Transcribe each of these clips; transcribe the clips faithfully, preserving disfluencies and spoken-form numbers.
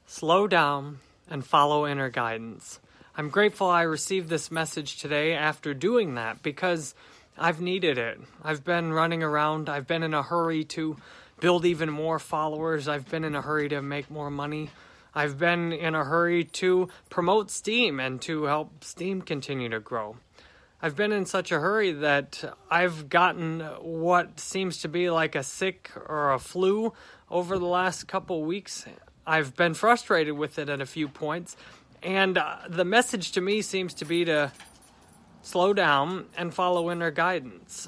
Slow down and follow inner guidance. I'm grateful I received this message today after doing that because I've needed it. I've been running around. I've been in a hurry to build even more followers. I've been in a hurry to make more money. I've been in a hurry to promote Steam and to help Steam continue to grow. I've been in such a hurry that I've gotten what seems to be like a sick or a flu over the last couple weeks. I've been frustrated with it at a few points, and uh, the message to me seems to be to slow down and follow inner guidance.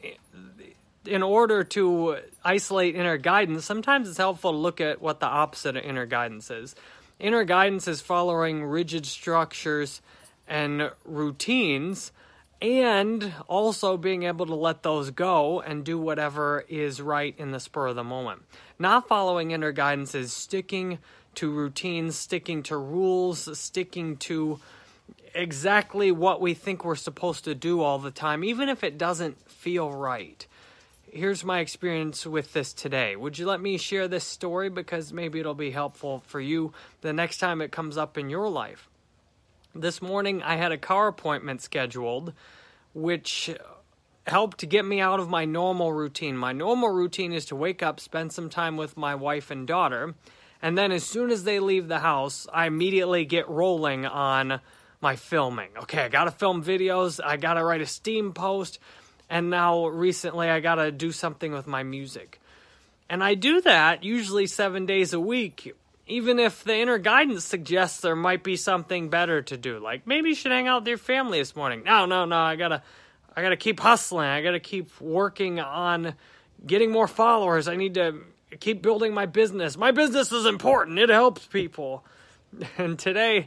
In order to isolate inner guidance, sometimes it's helpful to look at what the opposite of inner guidance is. Inner guidance is following rigid structures and routines, and also being able to let those go and do whatever is right in the spur of the moment. Not following inner guidance is sticking to routines, sticking to rules, sticking to exactly what we think we're supposed to do all the time, even if it doesn't feel right. Here's my experience with this today. Would you let me share this story? Because maybe it'll be helpful for you the next time it comes up in your life. This morning, I had a car appointment scheduled, which helped to get me out of my normal routine. My normal routine is to wake up, spend some time with my wife and daughter, and then as soon as they leave the house, I immediately get rolling on my filming. Okay, I got to film videos, I got to write a Steam post, and now recently I got to do something with my music. And I do that usually seven days a week, even if the inner guidance suggests there might be something better to do. Like, maybe you should hang out with your family this morning. No, no, no, I gotta, I gotta keep hustling. I gotta keep working on getting more followers. I need to keep building my business. My business is important. It helps people. And today,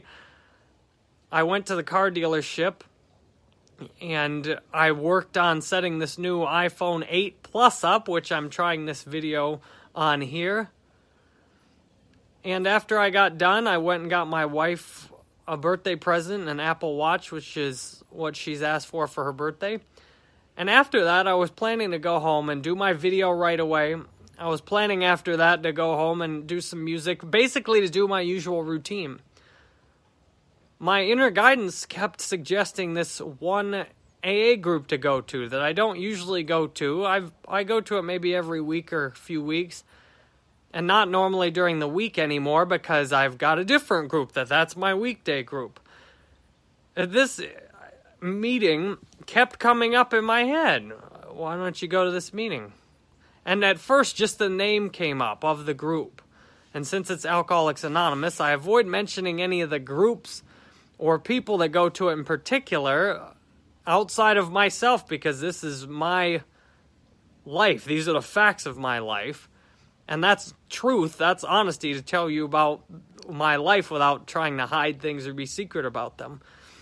I went to the car dealership, and I worked on setting this new iPhone eight Plus up, which I'm trying this video on here. And after I got done, I went and got my wife a birthday present, an Apple Watch, which is what she's asked for for her birthday. And after that, I was planning to go home and do my video right away. I was planning after that to go home and do some music, basically to do my usual routine. My inner guidance kept suggesting this one A A group to go to that I don't usually go to. I've I go to it maybe every week or a few weeks. And not normally during the week anymore because I've got a different group that that's my weekday group. This meeting kept coming up in my head. Why don't you go to this meeting? And at first, just the name came up of the group. And since it's Alcoholics Anonymous, I avoid mentioning any of the groups or people that go to it in particular outside of myself because this is my life. These are the facts of my life. And that's truth, that's honesty to tell you about my life without trying to hide things or be secret about them.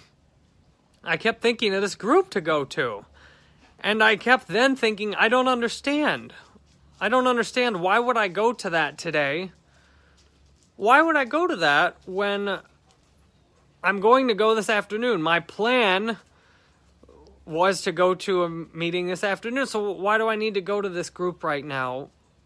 I kept thinking of this group to go to. And I kept then thinking, I don't understand. I don't understand. Why would I go to that today? Why would I go to that when I'm going to go this afternoon? My plan was to go to a meeting this afternoon. So why do I need to go to this group right now?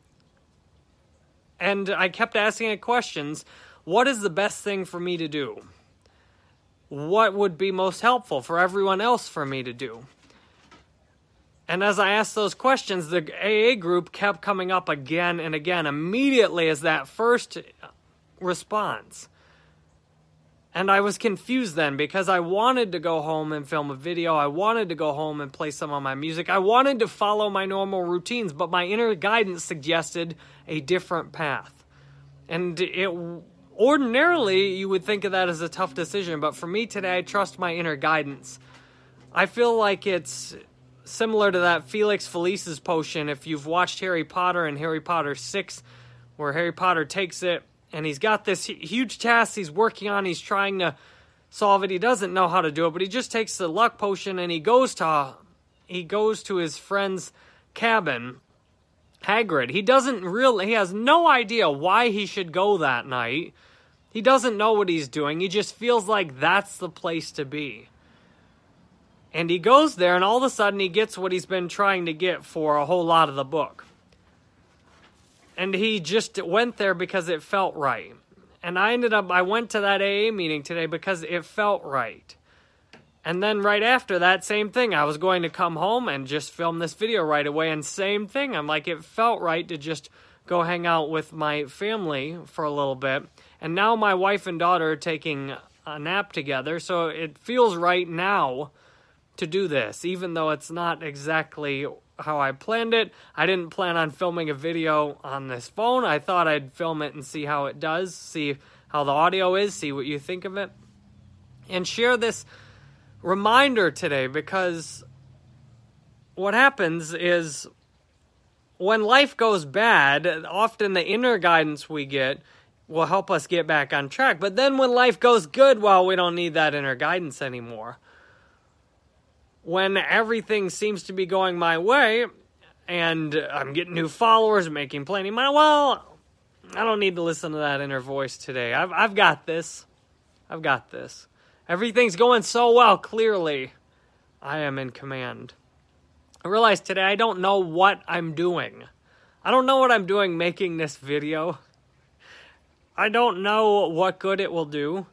And I kept asking it questions. What is the best thing for me to do? What would be most helpful for everyone else for me to do? And as I asked those questions, the A A group kept coming up again and again, immediately as that first response. And I was confused then because I wanted to go home and film a video. I wanted to go home and play some of my music. I wanted to follow my normal routines, but my inner guidance suggested a different path. And it ordinarily, you would think of that as a tough decision, but for me today, I trust my inner guidance. I feel like it's similar to that Felix Felice's potion. If you've watched Harry Potter and Harry Potter six, where Harry Potter takes it, and he's got this huge task he's working on. He's trying to solve it. He doesn't know how to do it, but he just takes the luck potion and he goes to he goes to his friend's cabin, Hagrid. He doesn't really, he has no idea why he should go that night. He doesn't know what he's doing. He just feels like that's the place to be. And he goes there, and all of a sudden he gets what he's been trying to get for a whole lot of the book. And he just went there because it felt right. And I ended up, I went to that A A meeting today because it felt right. And then right after that, same thing. I was going to come home and just film this video right away. And same thing. I'm like, it felt right to just go hang out with my family for a little bit. And now my wife and daughter are taking a nap together. So it feels right now to do this, even though it's not exactly how I planned it. I didn't plan on filming a video on this phone. I thought I'd film it and see how it does, see how the audio is, see what you think of it, and share this reminder today, because what happens is when life goes bad, often the inner guidance we get will help us get back on track. But then when life goes good, well, we don't need that inner guidance anymore. When everything seems to be going my way and I'm getting new followers, making plenty of money, well, I don't need to listen to that inner voice today. I've I've got this. I've got this. Everything's going so well, clearly. I am in command. I realized today I don't know what I'm doing. I don't know what I'm doing making this video. I don't know what good it will do.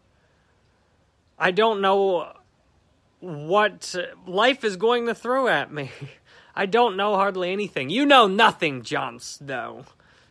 I don't know what life is going to throw at me. I don't know hardly anything. You know nothing, Jon Snow.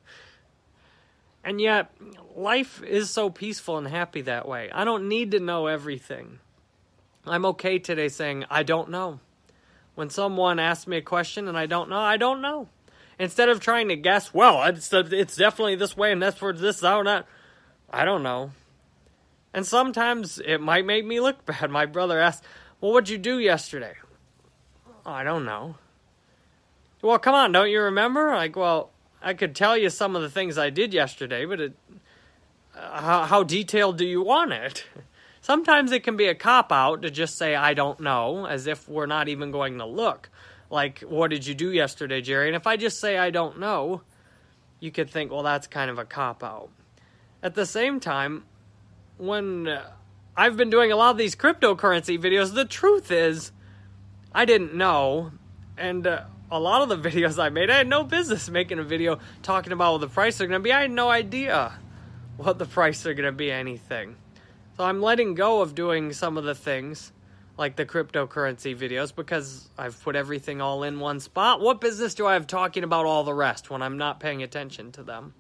And yet, life is so peaceful and happy that way. I don't need to know everything. I'm okay today saying, I don't know. When someone asks me a question and I don't know, I don't know. Instead of trying to guess, well, it's, it's definitely this way and that's where this, that, or that. I don't know. And sometimes it might make me look bad. My brother asked, well, what'd you do yesterday? Oh, I don't know. Well, come on, don't you remember? Like, well, I could tell you some of the things I did yesterday, but it, uh, how, how detailed do you want it? Sometimes it can be a cop-out to just say, I don't know, as if we're not even going to look. Like, what did you do yesterday, Jerry? And if I just say I don't know, you could think, well, that's kind of a cop-out. At the same time, when uh, I've been doing a lot of these cryptocurrency videos, the truth is, I didn't know, and uh, a lot of the videos I made, I had no business making a video talking about what the price are going to be. I had no idea what the price are going to be anything. So I'm letting go of doing some of the things, like the cryptocurrency videos, because I've put everything all in one spot. What business do I have talking about all the rest when I'm not paying attention to them?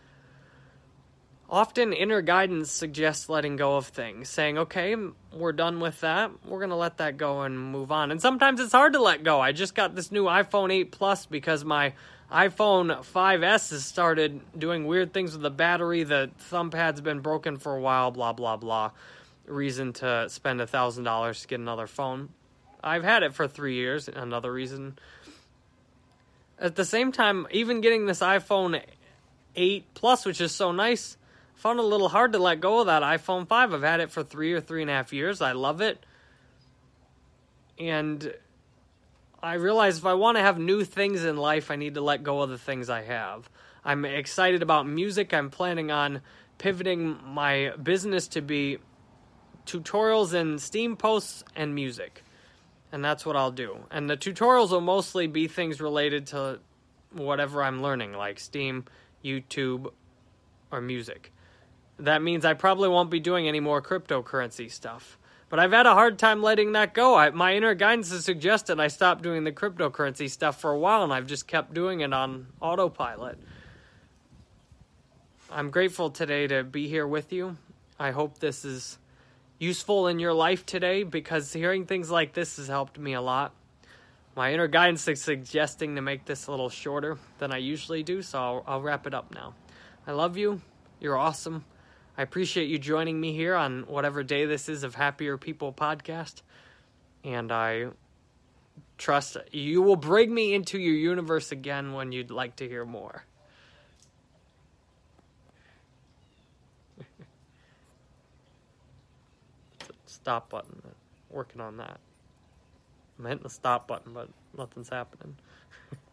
Often inner guidance suggests letting go of things, saying, okay, we're done with that. We're going to let that go and move on. And sometimes it's hard to let go. I just got this new iPhone eight Plus because my iPhone five S has started doing weird things with the battery. The thumb pad's been broken for a while, blah, blah, blah. Reason to spend one thousand dollars to get another phone. I've had it for three years, another reason. At the same time, even getting this iPhone eight Plus, which is so nice, found it a little hard to let go of that iPhone five. I've had it for three or three and a half years. I love it. And I realize if I want to have new things in life, I need to let go of the things I have. I'm excited about music. I'm planning on pivoting my business to be tutorials and Steam posts and music. And that's what I'll do. And the tutorials will mostly be things related to whatever I'm learning, like Steam, YouTube, or music. That means I probably won't be doing any more cryptocurrency stuff. But I've had a hard time letting that go. I, my inner guidance has suggested I stop doing the cryptocurrency stuff for a while, and I've just kept doing it on autopilot. I'm grateful today to be here with you. I hope this is useful in your life today, because hearing things like this has helped me a lot. My inner guidance is suggesting to make this a little shorter than I usually do, so I'll, I'll wrap it up now. I love you. You're awesome. I appreciate you joining me here on whatever day this is of Happier People podcast. And I trust you will bring me into your universe again when you'd like to hear more. Stop button. Working on that. I'm hitting the stop button, but nothing's happening.